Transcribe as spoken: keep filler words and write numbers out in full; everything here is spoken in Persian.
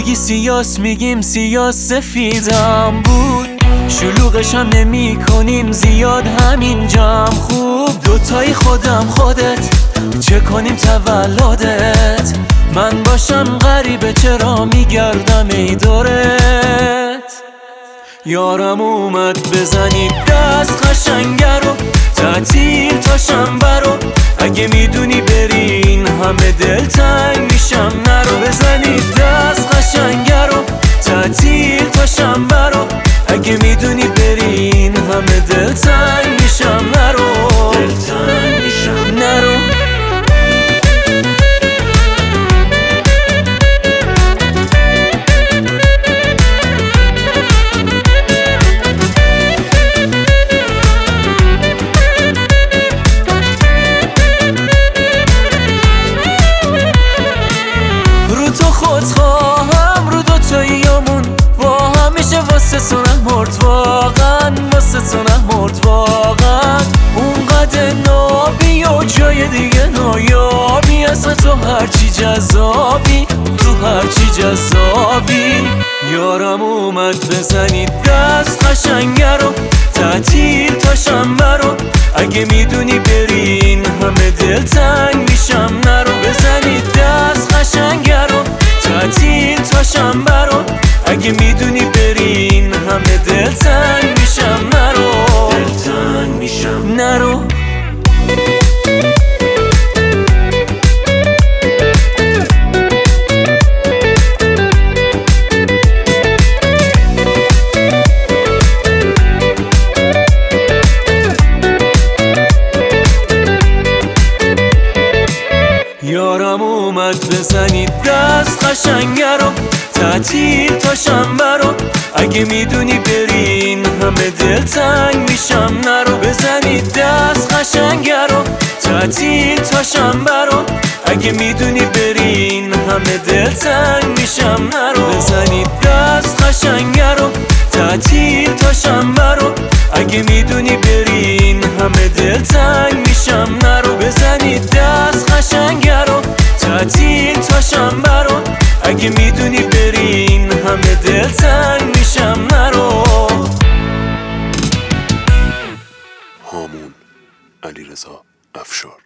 بگی سیاس میگیم سیاس سفیدم بود، شلوغش هم نمی کنیم زیاد همینجام خوب. دوتای خودم خودت چه کنیم تولدت، من باشم غریبه چرا میگردم ای دورت. یارم اومد بزنید دست قشنگه رو، تعطیل تا شنبه رو، اگه میدونی برین همه دلتنگ میشم نرو. بزنید دست قشنگه رو، تعطیل تا شنبه رو، اگه میدونی برین همه دلتنگ میشم نرو. دلتنگ میشم نرو. خودخواهم رو دوتاییامون با همیشه واسه تو نمرد واقعا، واسه تو نمرد واقعا. اونقدر نابی و جای دیگه نایابی، اصلا تو هرچی جذابی، تو هرچی جذابی. یارم اومد بزنید دست قشنگه رو، تعطیل تا شنبه رو، اگه میدونی برین همه دلتنگ میشم نرو. بزنید دست قشنگه رو، تعطیل تا شنبه رو، اگه میدونی برین همه دلتنگ میشم نرو. دلتنگ میشم نرو. یارم اومد بزنید دست قشنگه رو، تعطیل تا شنبه رو، اگه میدونی برین همه دلتنگ میشم نرو. بزنید دست قشنگه رو، تعطیل تا شنبه رو، اگه میدونی برین همه دلتنگ میشم نرو. بزنید دست قشنگه رو، تعطیل تا شنبه رو، اگه میدونی برین همه دلتنگ میشم نرو. بزنید دست قشنگه رو، تعطیل تا شنبه رو، اگه میدونی برین همه دلتنگ میشم نرو. هامون علیرضا افشار.